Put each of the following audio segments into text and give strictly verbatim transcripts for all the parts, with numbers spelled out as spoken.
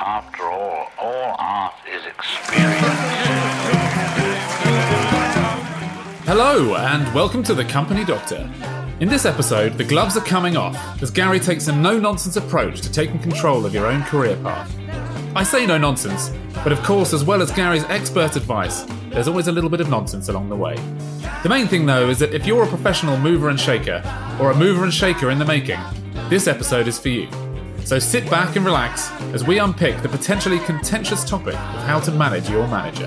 After all, all art is experience. Hello, and welcome to The Company Doctor. In this episode, the gloves are coming off as Gary takes a no-nonsense approach to taking control of your own career path. I say no nonsense, but of course, as well as Gary's expert advice, there's always a little bit of nonsense along the way. The main thing, though, is that if you're a professional mover and shaker, or a mover and shaker in the making, this episode is for you. So sit back and relax as we unpick the potentially contentious topic of how to manage your manager.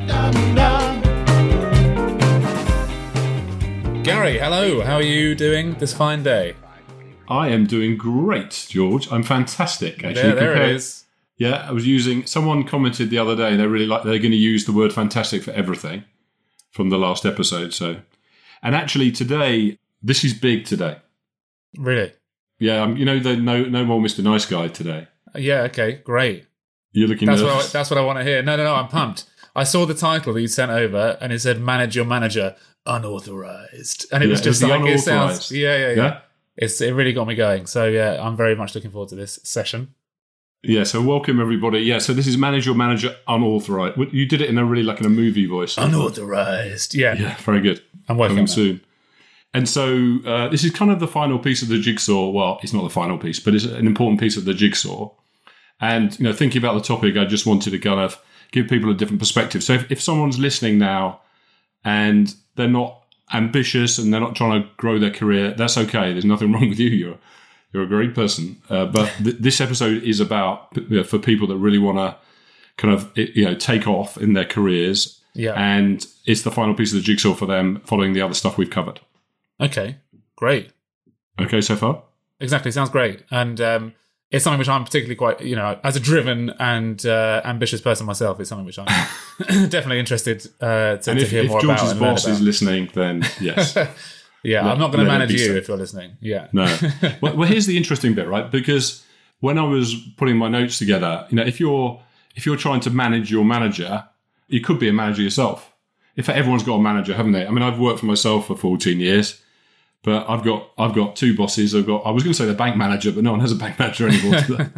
Gary, hello. How are you doing this fine day? I am doing great, George. I'm fantastic, actually. There, there compared, it is. Yeah, I was using... Someone commented the other day, they really like they're going to use the word fantastic for everything from the last episode. So, and actually today, this is big today. Really? Yeah, um, you know, the no no more Mister Nice Guy today. Yeah, okay, great. You're looking That's nervous. what I, that's what I want to hear. No, no, no, I'm pumped. I saw the title that you sent over, and it said "Manage Your Manager Unauthorized," and it Yeah, was it just was the like it sounds. unauthorized. Yeah, yeah, yeah. Yeah? It's it really got me going. So yeah, I'm very much looking forward to this session. Yeah, so welcome everybody. Yeah, so this is Manage Your Manager Unauthorized. You did it in a really like in a movie voice. Unauthorized. Yeah, Yeah, very good. I'm working Coming on that. soon. And so uh, this is kind of the final piece of the jigsaw. Well, it's not the final piece, but it's an important piece of the jigsaw. And, you know, thinking about the topic, I just wanted to kind of give people a different perspective. So if, if someone's listening now and they're not ambitious and they're not trying to grow their career, that's okay. There's nothing wrong with you. You're you're a great person. Uh, but th- this episode is about, you know, for people that really want to kind of, you know, take off in their careers. Yeah. And it's the final piece of the jigsaw for them following the other stuff we've covered. Okay, great. Okay, so far? Exactly, sounds great, and um, it's something which I'm particularly quite, you know, as a driven and uh, ambitious person myself, it's something which I'm definitely interested uh, to, And to if, hear if more George's about. and learn boss is about. listening, then yes. Yeah, Let- I'm not going to let it manage be you so. if you're listening. Yeah, No. well, well, here's the interesting bit, right? Because when I was putting my notes together, you know, if you're if you're trying to manage your manager, you could be a manager yourself. In fact, everyone's got a manager, haven't they? I mean, I've worked for myself for fourteen years. But I've got I've got two bosses. I've got I was going to say the bank manager, but no one has a bank manager anymore.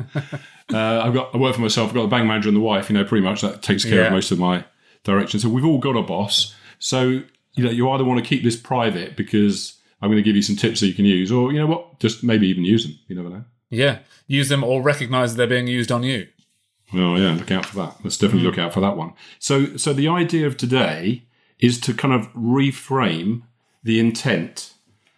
uh, I've got I work for myself. I've got the bank manager and the wife. You know, pretty much that takes care Yeah. of most of my direction. So we've all got a boss. So you know, you either want to keep this private because I'm going to give you some tips that you can use, or you know what, just maybe even use them. You never know. yeah. Use them or recognise they're being used on you. Oh yeah, look out for that. Let's definitely look out for that one. So so the idea of today is to kind of reframe the intent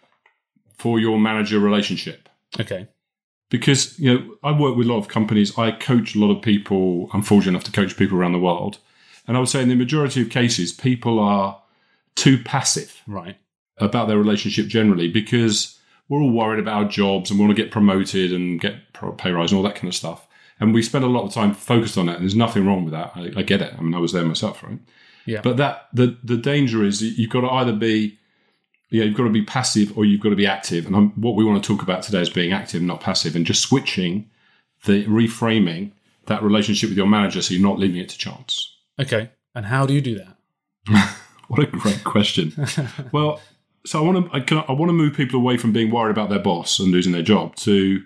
for your manager relationship. Okay. Because, you know, I work with a lot of companies. I coach a lot of people. I'm fortunate enough to coach people around the world. And I would say in the majority of cases, people are too passive Right. about their relationship generally because we're all worried about our jobs and we want to get promoted and get pay rise and all that kind of stuff. And we spend a lot of time focused on it. And there's nothing wrong with that. I, I get it. I mean, I was there myself, right? Yeah. But that the, the danger is that you've got to either be Yeah, you've got to be passive or you've got to be active. And I'm, what we want to talk about today is being active, not passive, and just switching, the reframing that relationship with your manager so you're not leaving it to chance. Okay. And how do you do that? What a great question. Well, so I want to I, can, I want to move people away from being worried about their boss and losing their job to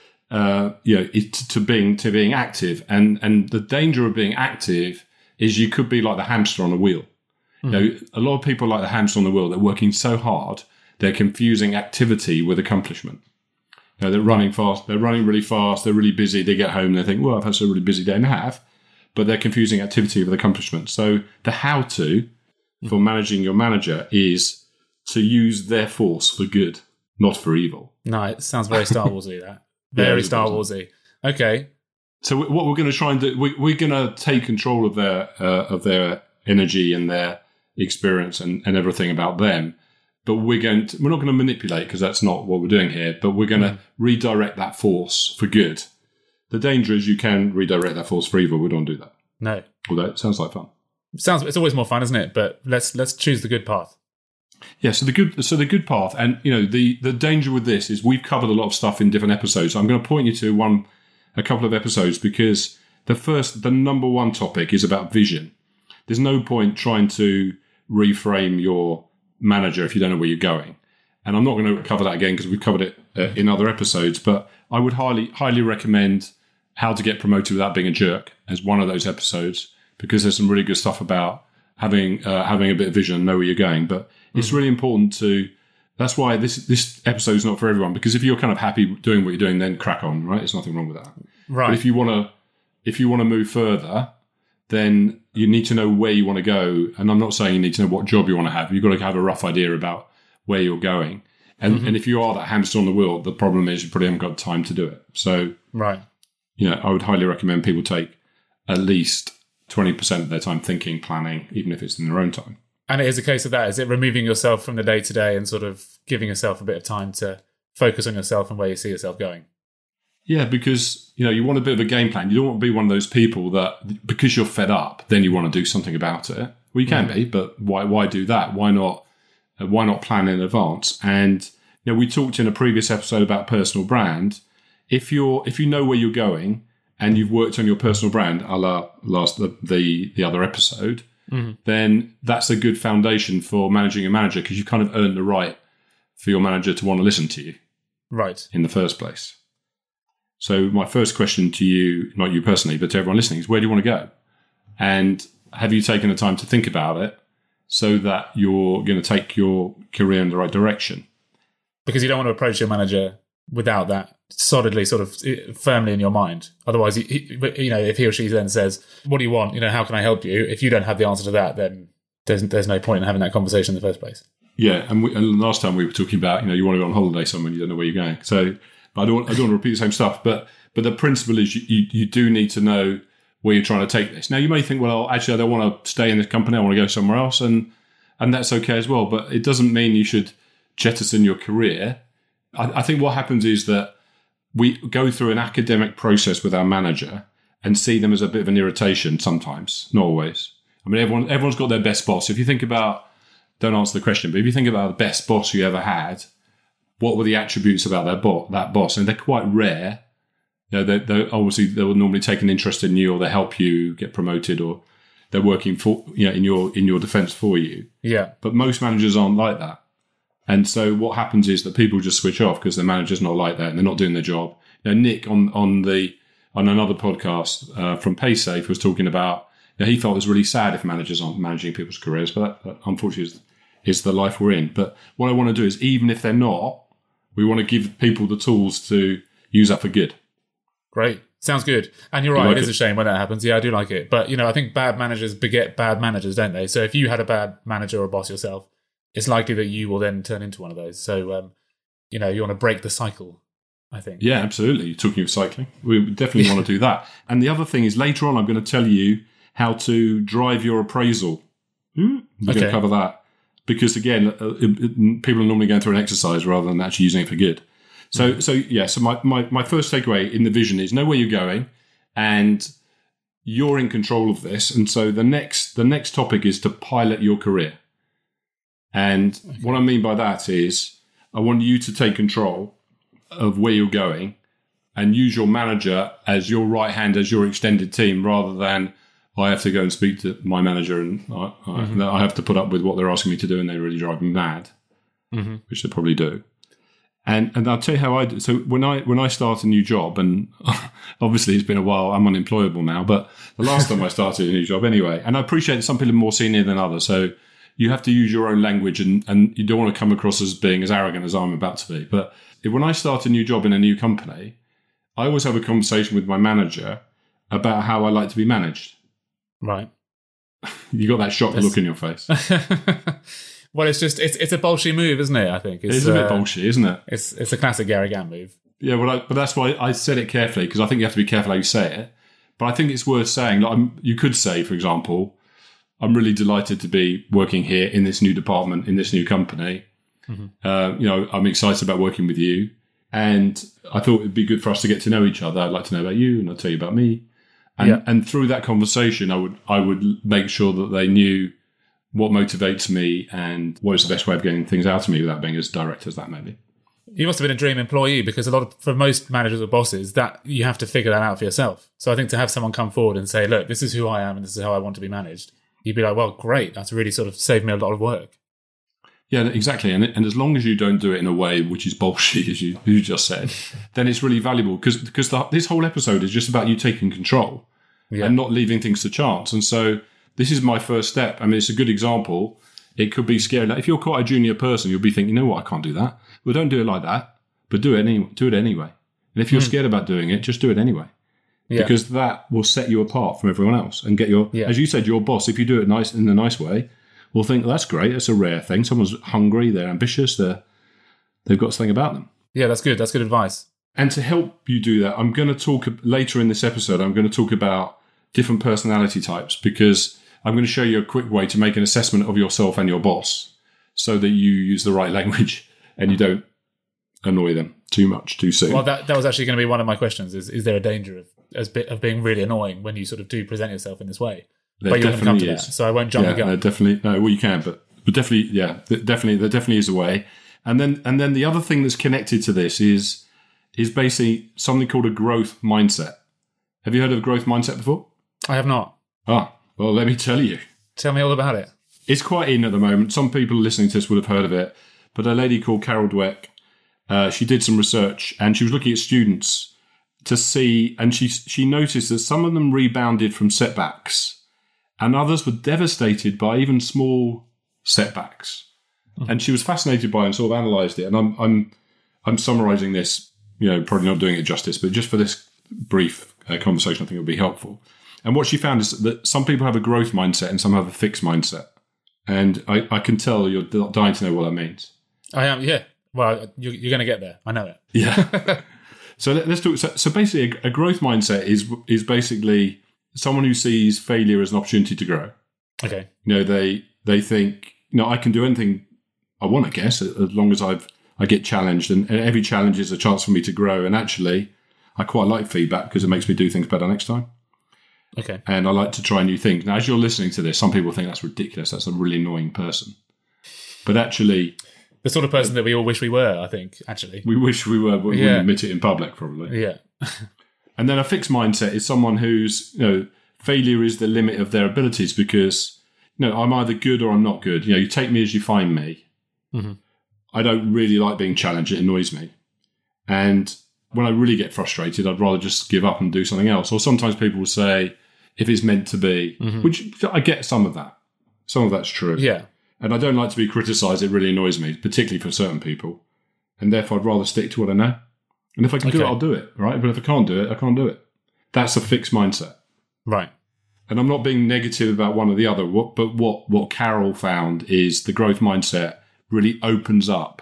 uh, you know, it, to being to being active. And and the danger of being active is you could be like the hamster on a wheel. You know, a lot of people like the hamster on the wheel. They're working so hard, they're confusing activity with accomplishment. You know, they're running fast. They're running really fast. They're really busy. They get home. They think, well, I've had a really busy day, and I have. But they're confusing activity with accomplishment. So the how-to for managing your manager is to use their force for good, not for evil. No, it sounds very Star Warsy. That very it Star does. Warsy. Okay. So what we're going to try and do, we, we're going to take control of their uh, of their energy and their experience and, and everything about them, but we're going to, we're not going to manipulate because that's not what we're doing here, but we're going to mm. redirect that force for good. The danger is you can redirect that force for evil. We don't do that. No. Although it sounds like fun. Sounds it's always more fun, isn't it? But let's let's choose the good path. Yeah, so the good so the good path, and you know, the the danger with this is we've covered a lot of stuff in different episodes. So I'm going to point you to one a couple of episodes because the first the number one topic is about vision. There's no point trying to reframe your manager if you don't know where you're going. And I'm not going to cover that again because we've covered it uh, in other episodes, but I would highly, highly recommend How to Get Promoted Without Being a Jerk as one of those episodes, because there's some really good stuff about having uh, having a bit of vision and know where you're going. But it's mm-hmm. really important to. That's why this this episode is not for everyone, because if you're kind of happy doing what you're doing, then crack on, right? There's nothing wrong with that. Right. But if you want to, if you want to move further, then you need to know where you want to go. And I'm not saying you need to know what job you want to have. You've got to have a rough idea about where you're going. And mm-hmm. and if you are that hamster on the wheel, the problem is you probably haven't got time to do it. So, right. You know, I would highly recommend people take at least twenty percent of their time thinking, planning, even if it's in their own time. And it is a case of that. Is it removing yourself from the day-to-day and sort of giving yourself a bit of time to focus on yourself and where you see yourself going? Yeah, because, you know, you want a bit of a game plan. You don't want to be one of those people that, because you're fed up, then you want to do something about it. Well, you can mm-hmm. be, but why why do that? Why not uh, why not plan in advance? And, you know, we talked in a previous episode about personal brand. If you're if you know where you're going and you've worked on your personal brand, a la last the the, the other episode, mm-hmm. then that's a good foundation for managing a manager, because you kind of earned the right for your manager to want to listen to you. Right. In the first place. So my first question to you, not you personally, but to everyone listening, is where do you want to go? And have you taken the time to think about it so that you're going to take your career in the right direction? Because you don't want to approach your manager without that solidly sort of firmly in your mind. Otherwise, you know, if he or she then says, what do you want? You know, how can I help you? If you don't have the answer to that, then there's there's no point in having that conversation in the first place. Yeah. And, we, and last time we were talking about, you know, you want to go on holiday somewhere, you don't know where you're going. So but I don't, I don't want to repeat the same stuff. But but the principle is you, you, you do need to know where you're trying to take this. Now, you may think, well, actually, I don't want to stay in this company. I want to go somewhere else. And, and that's okay as well. But it doesn't mean you should jettison your career. I, I think what happens is that we go through an academic process with our manager and see them as a bit of an irritation sometimes, not always. I mean, everyone, everyone's got their best boss. If you think about, don't answer the question, but if you think about the best boss you ever had, what were the attributes about that, bo- that boss? And they're quite rare. You know, they're, they're obviously, they will normally take an interest in you, or they help you get promoted, or they're working for, you know, in your in your defence for you. Yeah. But most managers aren't like that. And so what happens is that people just switch off because their manager's not like that and they're not doing their job. You know, Nick on on the on another podcast uh, from PaySafe was talking about, you know, he felt it was really sad if managers aren't managing people's careers, but that, that unfortunately is, is the life we're in. But what I want to do is, even if they're not, we want to give people the tools to use that for good. Great. Sounds good. And you're right, you like it is it? a shame when that happens. Yeah, I do like it. But, you know, I think bad managers beget bad managers, don't they? So if you had a bad manager or boss yourself, it's likely that you will then turn into one of those. So, um, you know, you want to break the cycle, I think. Yeah, absolutely. You're talking of cycling. We definitely want to do that. And the other thing is, later on, I'm going to tell you how to drive your appraisal. We're okay. going to cover that. Because, again, uh, it, it, people are normally going through an exercise rather than actually using it for good. So, mm-hmm. so yeah, so my, my, my first takeaway in the vision is know where you're going, and you're in control of this. And so the next the next topic is to pilot your career. And okay. what I mean by that is I want you to take control of where you're going and use your manager as your right hand, as your extended team, rather than I have to go and speak to my manager and I, mm-hmm. I, I have to put up with what they're asking me to do, and they really drive me mad, mm-hmm. which they probably do. And and I'll tell you how I do. So when I when I start a new job, and obviously it's been a while, I'm unemployable now, but the last time I started a new job anyway, and I appreciate that some people are more senior than others, so you have to use your own language, and, and you don't want to come across as being as arrogant as I'm about to be. But when I start a new job in a new company, I always have a conversation with my manager about how I like to be managed. Right. You got that shocked That's... look in your face. Well, it's just, it's it's a bolshy move, isn't it, I think? It's, it is a bit uh, bolshy, isn't it? It's it's a classic Gary Gant move. Yeah, well, I, but that's why I said it carefully, because I think you have to be careful how you say it. But I think it's worth saying that I'm, you could say, for example, I'm really delighted to be working here in this new department, in this new company. Mm-hmm. Uh, you know, I'm excited about working with you. And I thought it'd be good for us to get to know each other. I'd like to know about you, and I'll tell you about me. And, yeah. and through that conversation, I would I would make sure that they knew what motivates me and what is the best way of getting things out of me without being as direct as that may be. You must have been a dream employee, because a lot of, for most managers or bosses, that you have to figure that out for yourself. So I think to have someone come forward and say, look, this is who I am and this is how I want to be managed, you'd be like, well, great. That's really sort of saved me a lot of work. Yeah, exactly. And, and as long as you don't do it in a way which is bullshit, as you, you just said, then it's really valuable because because the, this whole episode is just about you taking control yeah. and not leaving things to chance. And so this is my first step. I mean, it's a good example. It could be scary. Like if you're quite a junior person, you'll be thinking, you know what, I can't do that. Well, don't do it like that, but do it, any, do it anyway. And if you're mm. scared about doing it, just do it anyway. Yeah. Because that will set you apart from everyone else and get your, yeah. as you said, your boss, if you do it nice in a nice way, will think, well, that's great. It's a rare thing. Someone's hungry. They're ambitious. They're, they've got something about them. Yeah, that's good. That's good advice. And to help you do that, I'm going to talk later in this episode, I'm going to talk about different personality types because I'm going to show you a quick way to make an assessment of yourself and your boss so that you use the right language and you don't annoy them too much too soon. Well, that, that was actually going to be one of my questions is, is there a danger of, as bit, of being really annoying when you sort of do present yourself in this way? There but you're going to come to is. that, so I won't jump yeah, the gun. No, definitely, no, well, you can, but, but definitely, yeah, definitely, there definitely is a way. And then, and then the other thing that's connected to this is, is basically something called a growth mindset. Have you heard of growth mindset before? I have not. Ah, well, let me tell you. Tell me all about it. It's quite in at the moment. Some people listening to this would have heard of it, but a lady called Carol Dweck, uh, she did some research and she was looking at students to see, and she she noticed that some of them rebounded from setbacks. And others were devastated by even small setbacks. Mm-hmm. And she was fascinated by it and sort of analysed it. And I'm I'm I'm summarising this, you know, probably not doing it justice, but just for this brief uh, conversation, I think it would be helpful. And what she found is that some people have a growth mindset and some have a fixed mindset. And I, I can tell you're dying to know what that means. I am, yeah. Well, you're, you're going to get there. I know it. Yeah. so let, let's talk. So, so basically, a, a growth mindset is is basically someone who sees failure as an opportunity to grow. Okay. You know, they they think, you know, I can do anything I want, I guess, as long as I've I get challenged, and, and every challenge is a chance for me to grow. And actually, I quite like feedback because it makes me do things better next time. Okay. And I like to try new things. Now, as you're listening to this, some people think that's ridiculous. That's a really annoying person. But actually, the sort of person that we all wish we were, I think, actually. We wish we were, but we yeah. wouldn't admit it in public, probably. Yeah. And then a fixed mindset is someone who's, you know, failure is the limit of their abilities because, you know, I'm either good or I'm not good. You know, you take me as you find me. Mm-hmm. I don't really like being challenged. It annoys me. And when I really get frustrated, I'd rather just give up and do something else. Or sometimes people will say, if it's meant to be, mm-hmm. which I get some of that. Some of that's true. Yeah. And I don't like to be criticised. It really annoys me, particularly for certain people. And therefore, I'd rather stick to what I know. And if I can okay. do it, I'll do it, right? But if I can't do it, I can't do it. That's a fixed mindset. Right. And I'm not being negative about one or the other, what, but what, what Carol found is the growth mindset really opens up.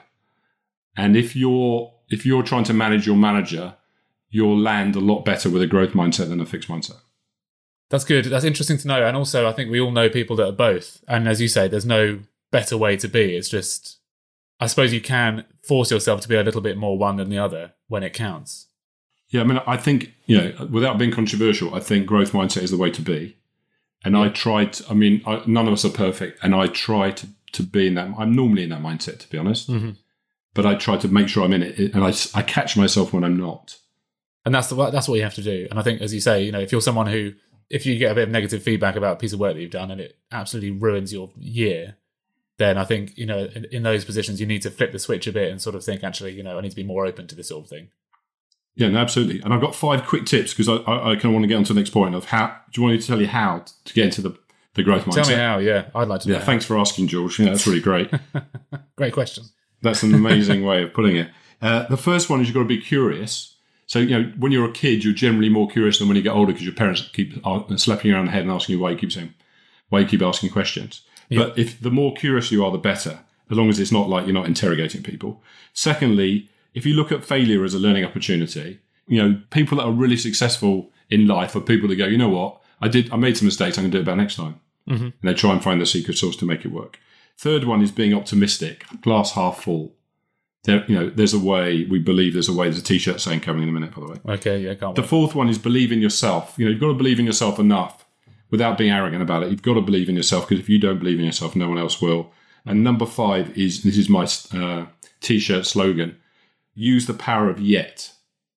And if you're if you're trying to manage your manager, you'll land a lot better with a growth mindset than a fixed mindset. That's good. That's interesting to know. And also, I think we all know people that are both. And as you say, there's no better way to be. It's just, I suppose you can force yourself to be a little bit more one than the other when it counts. Yeah, I mean, I think, you know, without being controversial, I think growth mindset is the way to be. And yeah. I try to, I mean, I, none of us are perfect. And I try to, to be in that, I'm normally in that mindset, to be honest. Mm-hmm. But I try to make sure I'm in it. And I, I catch myself when I'm not. And that's the, that's what you have to do. And I think, as you say, you know, if you're someone who, if you get a bit of negative feedback about a piece of work that you've done and it absolutely ruins your year, then I think, you know, in, in those positions, you need to flip the switch a bit and sort of think, actually, you know, I need to be more open to this sort of thing. Yeah, no, absolutely. And I've got five quick tips because I, I, I kind of want to get on to the next point of how, do you want me to tell you how to get into the, the growth mindset? Tell me how, yeah. I'd like to know. Yeah, how. Thanks for asking, George. Yeah, that's really great. Great question. That's an amazing way of putting it. Uh, the first one is you've got to be curious. So, you know, when you're a kid, you're generally more curious than when you get older because your parents keep slapping you around the head and asking you why you keep saying, why you keep asking questions. Yeah. But if the more curious you are, the better, as long as it's not like you're not interrogating people. Secondly, if you look at failure as a learning opportunity, you know, people that are really successful in life are people that go, you know what, I did, I made some mistakes, I'm going to do it better next time. Mm-hmm. And they try and find the secret sauce to make it work. Third one is being optimistic, glass half full. There, you know, there's a way, we believe there's a way, there's a t-shirt saying coming in a minute, by the way. Okay, yeah, can't The wait. fourth one is believe in yourself. You know, you've got to believe in yourself enough without being arrogant about it. You've got to believe in yourself because if you don't believe in yourself, no one else will. And number five is, this is my uh, t-shirt slogan, use the power of yet.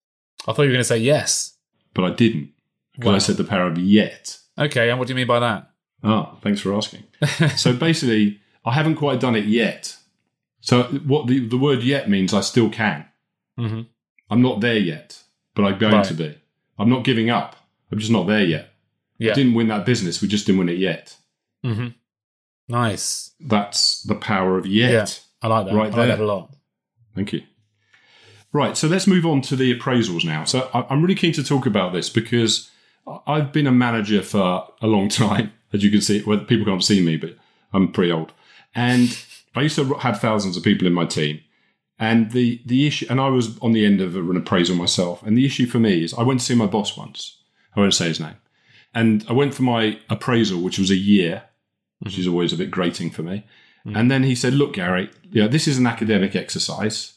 I thought you were going to say yes. But I didn't. Because wow. I said the power of yet. Okay, and what do you mean by that? Ah, thanks for asking. So basically, I haven't quite done it yet. So what the, the word yet means I still can. Mm-hmm. I'm not there yet, but I'm going Right. to be. I'm not giving up. I'm just not there yet. Yeah. We didn't win that business. We just didn't win it yet. Mm-hmm. Nice. That's the power of yet. Yeah. I like that. Right I like there. that a lot. Thank you. Right, so let's move on to the appraisals now. So I- I'm really keen to talk about this because I- I've been a manager for a long time, as you can see. Well, people can't see me, but I'm pretty old. And I used to have thousands of people in my team. And the, the issue, and I was on the end of an appraisal myself. And the issue for me is I went to see my boss once. I won't say his name. And I went for my appraisal, which was a year, which is always a bit grating for me. Mm. And then he said, look, Gary, yeah, this is an academic exercise,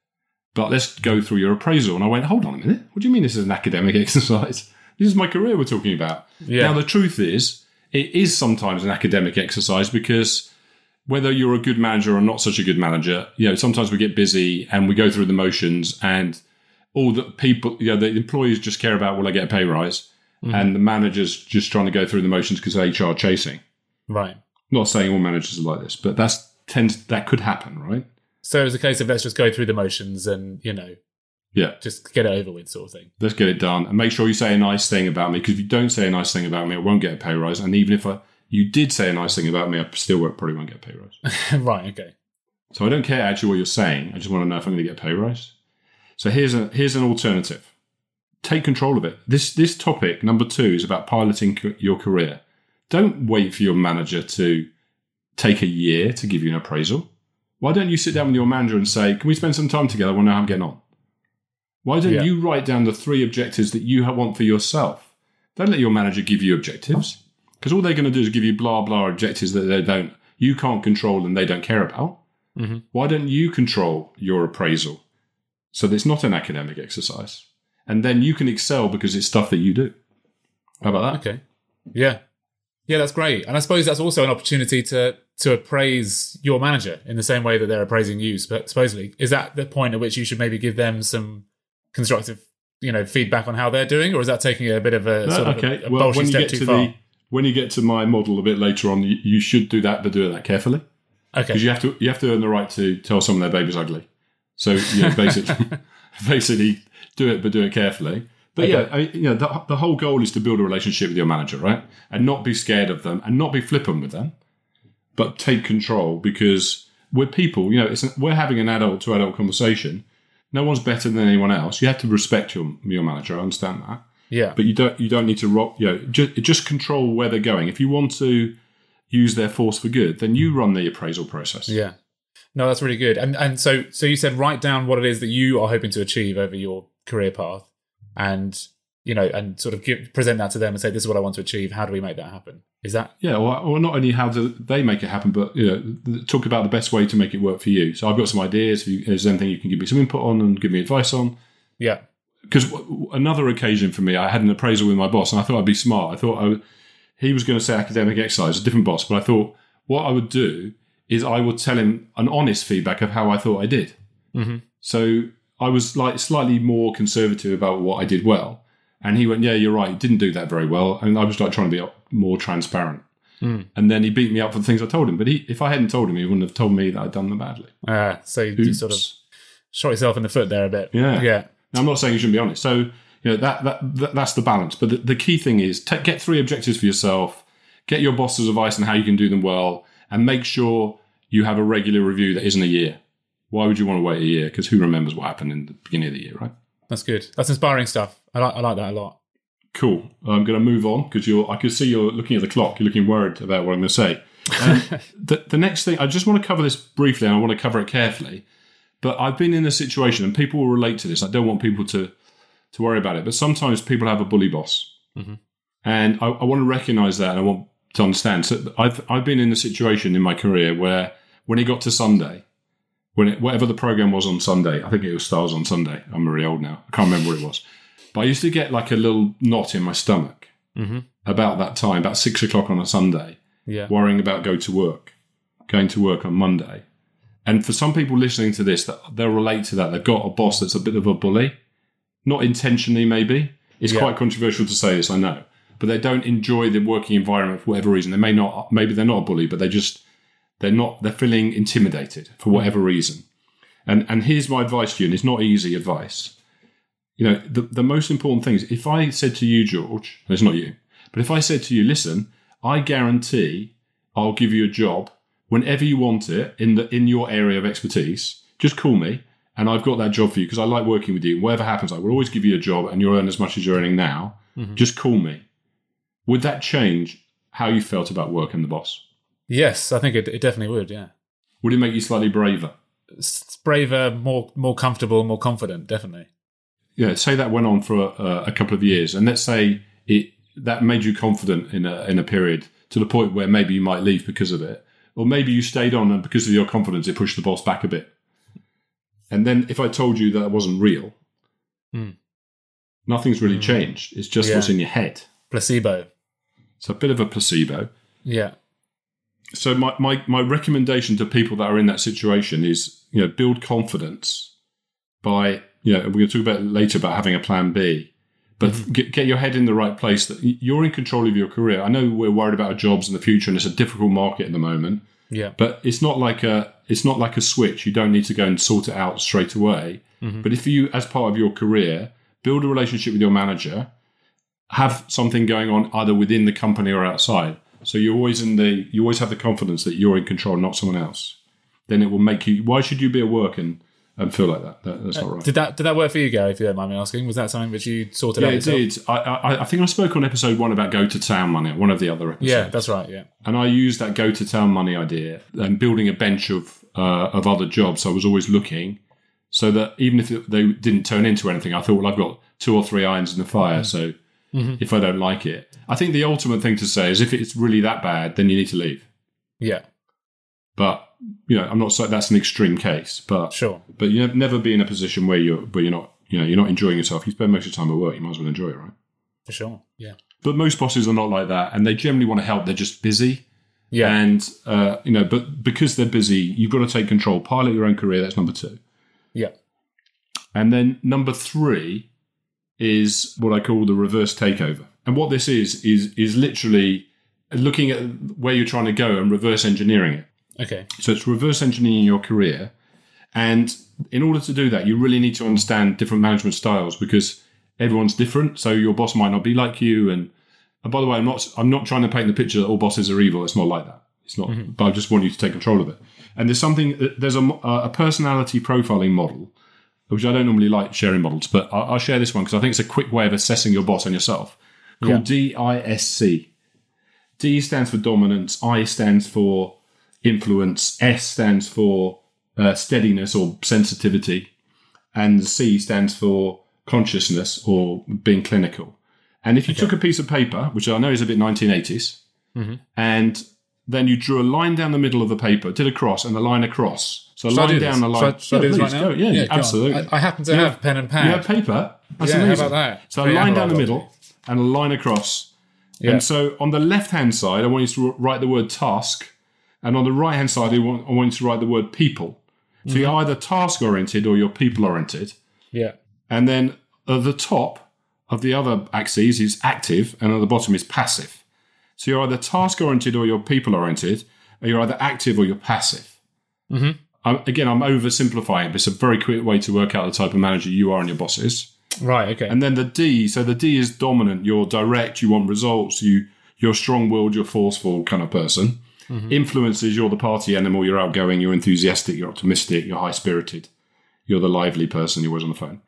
but let's go through your appraisal. And I went, hold on a minute. What do you mean this is an academic exercise? This is my career we're talking about. Yeah. Now, the truth is, it is sometimes an academic exercise because whether you're a good manager or not such a good manager, you know, sometimes we get busy and we go through the motions and all the people, you know, the employees just care about, will I get a pay rise? Mm-hmm. And the manager's just trying to go through the motions because H R chasing. Right. Not saying all managers are like this, but that's tends that could happen, right? So it was a case of let's just go through the motions and, you know, Yeah. just get it over with sort of thing. Let's get it done. And make sure you say a nice thing about me, because if you don't say a nice thing about me, I won't get a pay rise. And even if I, you did say a nice thing about me, I still won't, probably won't get a pay rise. Right, okay. So I don't care actually what you're saying. I just want to know if I'm going to get a pay rise. So here's a here's an alternative. Take control of it. This this topic, number two, is about piloting co- your career. Don't wait for your manager to take a year to give you an appraisal. Why don't you sit down with your manager and say, can we spend some time together? I want to know how I'm getting on. Why don't Yeah. you write down the three objectives that you want for yourself? Don't let your manager give you objectives, because all they're going to do is give you blah, blah objectives that they don't, you can't control and they don't care about. Mm-hmm. Why don't you control your appraisal so that it's not an academic exercise? And then you can excel because it's stuff that you do. How about that? Okay. Yeah. Yeah, that's great. And I suppose that's also an opportunity to to appraise your manager in the same way that they're appraising you, supp- supposedly. Is that the point at which you should maybe give them some constructive, you know, feedback on how they're doing? Or is that taking a bit of a No, sort of okay. a, a well, bolshy when you step get too to far? the when you get to my model a bit later on, you, you should do that, but do it that carefully. Okay. Because you have to you have to earn the right to tell someone their baby's ugly. So you know, basically, basically do it, but do it carefully. But Okay. yeah, I, you know, the, the whole goal is to build a relationship with your manager, right? And not be scared of them, and not be flippant with them, but take control, because we're people. You know, it's an, we're having an adult to adult conversation. No one's better than anyone else. You have to respect your your manager. I understand that, Yeah. but you don't you don't need to rock. You know, just just control where they're going. If you want to use their force for good, then you run the appraisal process. Yeah. No, that's really good. And and so so you said write down what it is that you are hoping to achieve over your career path, and you know, and sort of give, present that to them and say, this is what I want to achieve. How do we make that happen? Is that Yeah, or, or not only how do they make it happen, but you know, talk about the best way to make it work for you. So I've got some ideas. If you, is there anything you can give me some input on and give me advice on? yeah. Because w- w- another occasion for me, I had an appraisal with my boss, and I thought I'd be smart. I thought I would, he was going to say academic exercise, a different boss, but I thought what I would do is I would tell him an honest feedback of how I thought I did. Mm-hmm. So I was like slightly more conservative about what I did well. And he went, yeah, you're right. You didn't do that very well. And I was like trying to be more transparent. Mm. And then he beat me up for the things I told him. But he, if I hadn't told him, he wouldn't have told me that I'd done them badly. Uh, so you Oops. sort of shot yourself in the foot there a bit. Yeah. Yeah. Now, I'm not saying you shouldn't be honest. So, you know, that, that, that that's the balance. But the, the key thing is t- get three objectives for yourself, get your boss's advice on how you can do them well, and make sure you have a regular review that isn't a year. Why would you want to wait a year? Because who remembers what happened in the beginning of the year, right? That's good. That's inspiring stuff. I like I like that a lot. Cool. I'm going to move on because you're. I can see you're looking at the clock. You're looking worried about what I'm going to say. Um, the, the next thing, I just want to cover this briefly, and I want to cover it carefully. But I've been in a situation, and people will relate to this. I don't want people to to worry about it. But sometimes people have a bully boss, mm-hmm. and I, I want to recognise that, and I want to understand. So I've I've been in a situation in my career where when it got to Sunday, when it, whatever the program was on Sunday, I think it was Stars on Sunday. I'm really old now. I can't remember what it was. But I used to get like a little knot in my stomach mm-hmm. about that time, about six o'clock on a Sunday, Yeah. worrying about go to work, going to work on Monday. And for some people listening to this, that they'll relate to that. They've got a boss that's a bit of a bully, not intentionally maybe. It's Yeah. quite controversial to say this, I know. But they don't enjoy the working environment for whatever reason. They may not, maybe they're not a bully, but they just, They're not. They're feeling intimidated for whatever reason. And and here's my advice to you, and it's not easy advice. You know, the the most important thing is if I said to you, George, and it's not you, but if I said to you, listen, I guarantee I'll give you a job whenever you want it in the in your area of expertise. Just call me, and I've got that job for you because I like working with you. Whatever happens, I will always give you a job, and you'll earn as much as you're earning now. Mm-hmm. Just call me. Would that change how you felt about work and the boss? Yes, I think it, it definitely would, yeah. Would it make you slightly braver? It's braver, more more comfortable, more confident, definitely. Yeah, say that went on for a, a couple of years, and let's say it that made you confident in a in a period to the point where maybe you might leave because of it, or maybe you stayed on and because of your confidence it pushed the boss back a bit. And then if I told you that it wasn't real, mm. nothing's really mm. changed. It's just yeah. what's in your head. Placebo. It's a bit of a placebo. Yeah. So my, my, my recommendation to people that are in that situation is, you know, build confidence by, you know, we're going to talk about it later about having a plan B, but mm-hmm. get, get your head in the right place that you're in control of your career. I know we're worried about our jobs in the future and it's a difficult market at the moment. Yeah. But it's not like a, it's not like a switch. You don't need to go and sort it out straight away. Mm-hmm. But if you, as part of your career, build a relationship with your manager, have something going on either within the company or outside. So you're always in the, you always have the confidence that you're in control, not someone else. Then it will make you. Why should you be at work and, and feel like that? that that's not right. Did that did that work for you, Gary? If you don't mind me asking, was that something that you sorted yeah, out? Yeah, it yourself? did. I, I I think I spoke on episode one about go to town money, one of the other episodes. Yeah, that's right. Yeah, and I used that go to town money idea and building a bench of uh, of other jobs. I was always looking, so that even if it, they didn't turn into anything, I thought, well, I've got two or three irons in the fire. Mm. So. Mm-hmm. If I don't like it, I think the ultimate thing to say is if it's really that bad, then you need to leave. Yeah. But, you know, I'm not saying that's an extreme case, but sure. But you never be in a position where you're where you're not, you know, you're not enjoying yourself. You spend most of your time at work, you might as well enjoy it, right? For sure. Yeah. But most bosses are not like that, and they generally want to help. They're just busy. Yeah. And uh, you know, but because they're busy, you've got to take control, pilot your own career. That's number two. Yeah. And then number three is what I call the reverse takeover. And what this is, is is literally looking at where you're trying to go and reverse engineering it. Okay. So it's reverse engineering your career. And in order to do that, you really need to understand different management styles because everyone's different. So your boss might not be like you. And, and by the way, I'm not I'm not trying to paint the picture that all bosses are evil. It's not like that. It's not. Mm-hmm. But I just want you to take control of it. And there's something, there's a, a personality profiling model, which I don't normally like sharing models, but I'll, I'll share this one because I think it's a quick way of assessing your boss and yourself, called yeah. D I S C. D stands for dominance, I stands for influence, S stands for uh, steadiness or sensitivity, and C stands for consciousness or being clinical. And if you okay. took a piece of paper, which I know is a bit nineteen eighties, mm-hmm. and then you drew a line down the middle of the paper, did a cross, and a line across. So a Shall line down the line. Shall, shall yeah, I do please, this right now? Go. Yeah, yeah absolutely. I, I happen to you have, have pen and pad. You have paper? That's yeah, amazing. How about that? So Very a line down the analog. middle and a line across. Yeah. And so on the left-hand side, I want you to write the word task. And on the right-hand side, I want, I want you to write the word people. So mm-hmm. you're either task-oriented or you're people-oriented. Yeah. And then at the top of the other axes is active, and at the bottom is passive. So you're either task-oriented or you're people-oriented, or you're either active or you're passive. Mm-hmm. I'm, again, I'm oversimplifying, but it's a very quick way to work out the type of manager you are and your boss is. Right, okay. And then the D, so the D is dominant. You're direct, you want results, you, you're strong-willed, you're forceful kind of person. Mm-hmm. Influences, you're the party animal, you're outgoing, you're enthusiastic, you're optimistic, you're high-spirited. You're the lively person, you're always on the phone.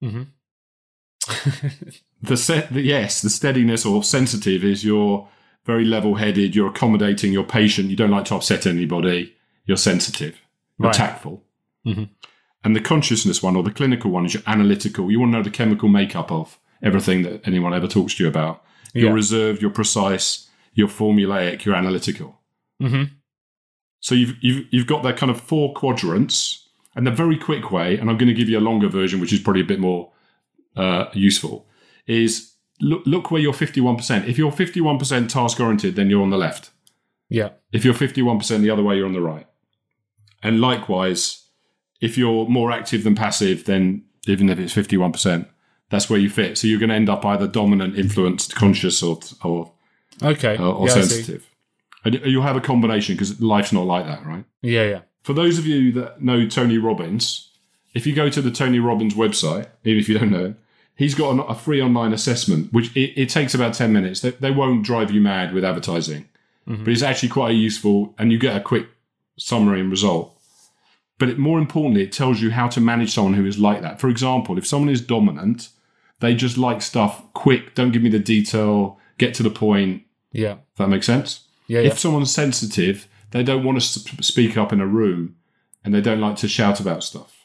Mm-hmm. the set, the, yes, the steadiness or sensitive is you're very level-headed, you're accommodating, you're patient, you don't like to upset anybody, you're sensitive, you're right. tactful. Mm-hmm. And the consciousness one or the clinical one is you're analytical. You want to know the chemical makeup of everything that anyone ever talks to you about. You're yeah. reserved, you're precise, you're formulaic, you're analytical. Mm-hmm. So you've, you've, you've got that kind of four quadrants, and the very quick way, and I'm going to give you a longer version, which is probably a bit more uh, useful, is look, look where you're fifty-one percent. If you're fifty-one percent task-oriented, then you're on the left. Yeah. If you're fifty-one percent the other way, you're on the right. And likewise, if you're more active than passive, then even if it's fifty-one percent, that's where you fit. So you're going to end up either dominant, influenced, conscious, or or okay, or, or yeah, sensitive. And you'll have a combination because life's not like that, right? Yeah, yeah. For those of you that know Tony Robbins, if you go to the Tony Robbins website, even if you don't know him, he's got a free online assessment, which it, it takes about ten minutes. They, they won't drive you mad with advertising, mm-hmm. but it's actually quite useful, and you get a quick summary and result. But it, more importantly, it tells you how to manage someone who is like that. For example, if someone is dominant, they just like stuff quick, don't give me the detail, get to the point. Yeah. If that makes sense? Yeah, if yeah. someone's sensitive, they don't want to speak up in a room, and they don't like to shout about stuff.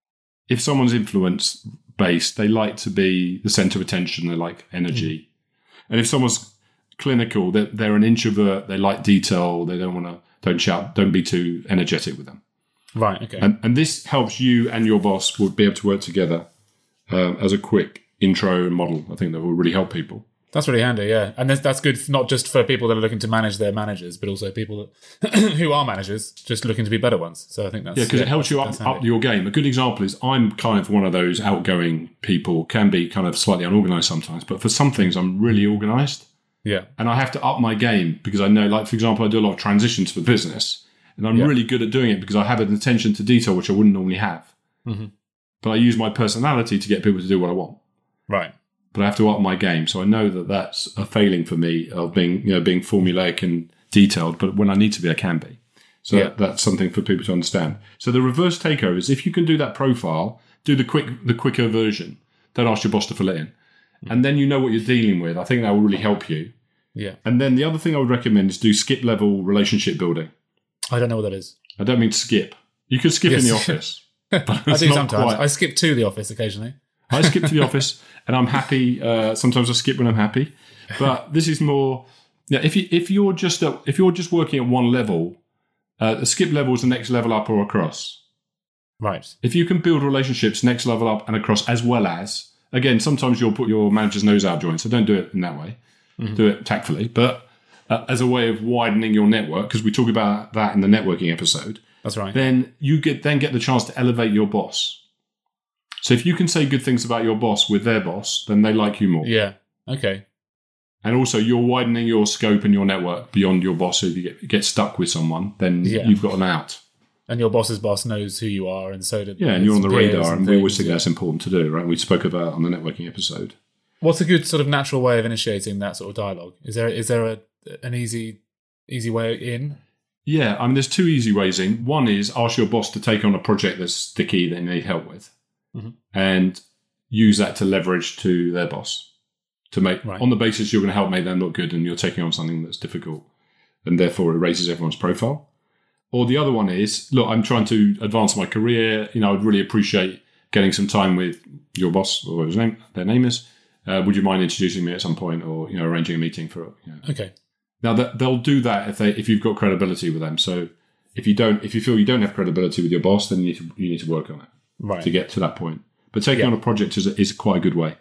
If someone's influence-based, they like to be the centre of attention, they like energy. Mm. And if someone's clinical, they're, they're an introvert, they like detail, they don't want to, don't shout, don't be too energetic with them. Right, okay. And, and this helps you and your boss will be able to work together um, as a quick intro model. I think that will really help people. That's really handy, yeah. And that's good not just for people that are looking to manage their managers, but also people that who are managers, just looking to be better ones. So I think that's... Yeah, because yeah, it helps you up, up your game. A good example is I'm kind of one of those outgoing people, can be kind of slightly unorganised sometimes, but for some things I'm really organised. Yeah. And I have to up my game because I know, like, for example, I do a lot of transitions for business, and I'm yeah. really good at doing it because I have an attention to detail which I wouldn't normally have. Mm-hmm. But I use my personality to get people to do what I want. Right. But I have to up my game. So I know that that's a failing for me of being, you know, being formulaic and detailed. But when I need to be, I can be. So yeah. that, that's something for people to understand. So the reverse takeover is if you can do that profile, do the quick, the quicker version. Don't ask your boss to fill it in. Mm-hmm. And then you know what you're dealing with. I think that will really help you. Yeah. And then the other thing I would recommend is do skip level relationship building. I don't know what that is. I don't mean skip. You could skip yes. in the office. But I do sometimes. Quite. I skip to the office occasionally. I skip to the office, and I'm happy. Uh, sometimes I skip when I'm happy, but this is more. Yeah, if you if you're just at, if you're just working at one level, uh, the skip level is the next level up or across. Right. If you can build relationships next level up and across, as well as again, sometimes you'll put your manager's nose out of joint, so don't do it in that way. Mm-hmm. Do it tactfully, but uh, as a way of widening your network, because we talk about that in the networking episode. That's right. Then you get then get the chance to elevate your boss. So if you can say good things about your boss with their boss, then they like you more. Yeah. Okay. And also, you're widening your scope and your network beyond your boss. So if you get, get stuck with someone, then yeah. you've got an out. And your boss's boss knows who you are, and so do yeah, and you're on the radar. And, and we always think yeah. that's important to do, right? We spoke about on the networking episode. What's a good sort of natural way of initiating that sort of dialogue? Is there is there a, an easy easy way in? Yeah, I mean, there's two easy ways in. One is ask your boss to take on a project that's sticky that they need help with. Mm-hmm. And use that to leverage to their boss to make right. on the basis you're going to help make them look good and you're taking on something that's difficult and therefore it raises everyone's profile. Or the other one is, look, I'm trying to advance my career. You know, I would really appreciate getting some time with your boss or his name, their name is. Uh, would you mind introducing me at some point or, you know, arranging a meeting for, you know. Okay. Now that they'll do that if they, if you've got credibility with them. So if you don't, if you feel you don't have credibility with your boss, then you need to, you need to work on it. Right. To get to that point. But taking yeah. on a project is, is quite a good way.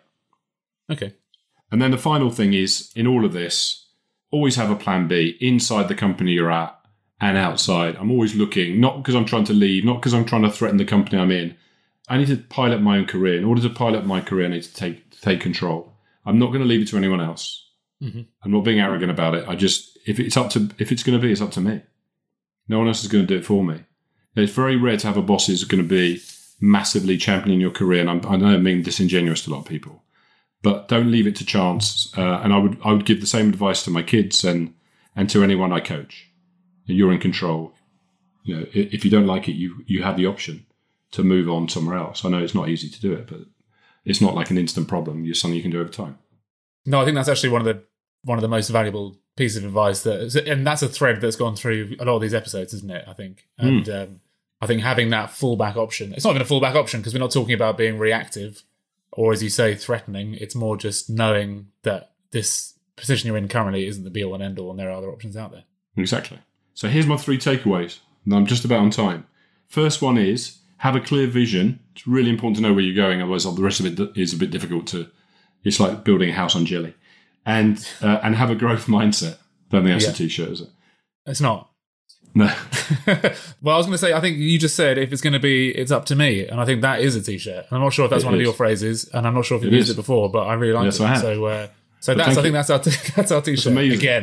Okay. And then the final thing is, in all of this, always have a plan B inside the company you're at and outside. I'm always looking, not because I'm trying to leave, not because I'm trying to threaten the company I'm in. I need to pilot my own career. In order to pilot my career, I need to take to take control. I'm not going to leave it to anyone else. Mm-hmm. I'm not being arrogant about it. I just, if it's up to, if it's going to be, it's up to me. No one else is going to do it for me. It's very rare to have a boss who's going to be massively championing your career, and I'm, I don't mean disingenuous to a lot of people, but don't leave it to chance. Uh, and I would I would give the same advice to my kids and and to anyone I coach. You're in control. You know, if you don't like it, you you have the option to move on somewhere else. I know it's not easy to do it, but it's not like an instant problem. It's something you can do over time. No, I think that's actually one of the one of the most valuable pieces of advice that, and that's a thread that's gone through a lot of these episodes, isn't it? I think and. Mm. Um, I think having that fallback option, it's not even a fallback option because we're not talking about being reactive or, as you say, threatening. It's more just knowing that this position you're in currently isn't the be-all and end-all and there are other options out there. Exactly. So here's my three takeaways, and I'm just about on time. First one is have a clear vision. It's really important to know where you're going, otherwise the rest of it is a bit difficult to... It's like building a house on jelly. And uh, and have a growth mindset. Don't think that's yeah. a T-shirt, is it? It's not. No. Well, I was going to say, I think you just said if it's going to be, it's up to me. And I think that is a T-shirt. And I'm not sure if that's it one is. of your phrases. And I'm not sure if you've it used is. it before, but I really like yes, it. I have. So, uh, so that's, I think you. that's our, t- that's our T-shirt. Amazing. Again.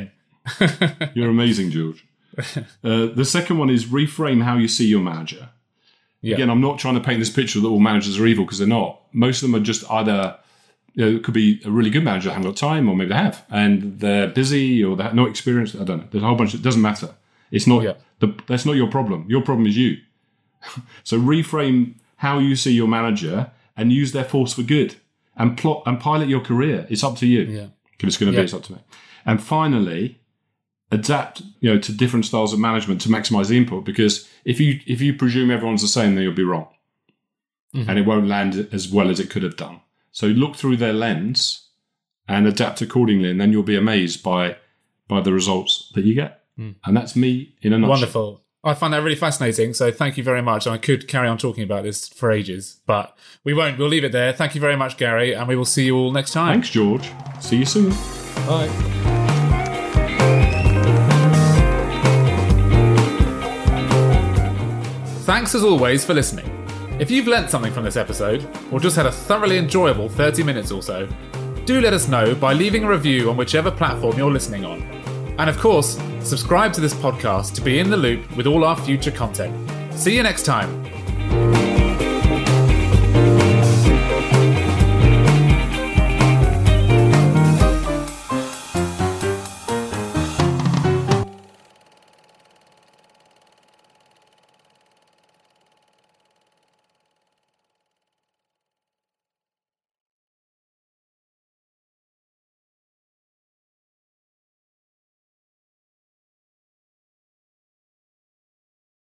You're amazing, George. Uh, the second one is reframe how you see your manager. Yeah. Again, I'm not trying to paint this picture that all managers are evil, because they're not. Most of them are just either, you know, it could be a really good manager that haven't got time, or maybe they have, and they're busy, or they have no experience. I don't know. There's a whole bunch. It doesn't matter. It's not. Yeah. The, that's not your problem. Your problem is you. So reframe how you see your manager and use their force for good, and plot and pilot your career. It's up to you. Yeah. If it's going to Yeah. be, it's up to me. And finally, adapt, you know, to different styles of management to maximize the input. Because if you if you presume everyone's the same, then you'll be wrong, mm-hmm. and it won't land as well as it could have done. So look through their lens and adapt accordingly, and then you'll be amazed by by the results that you get. Mm. And that's me in a nutshell. Wonderful. I find that really fascinating. So thank you very much. And I could carry on talking about this for ages, but we won't. We'll leave it there. Thank you very much, Gary, and we will see you all next time. Thanks, George. See you soon. Bye. Thanks as always for listening. If you've learnt something from this episode, or just had a thoroughly enjoyable thirty minutes or so, do let us know by leaving a review on whichever platform you're listening on. And of course, subscribe to this podcast to be in the loop with all our future content. See you next time.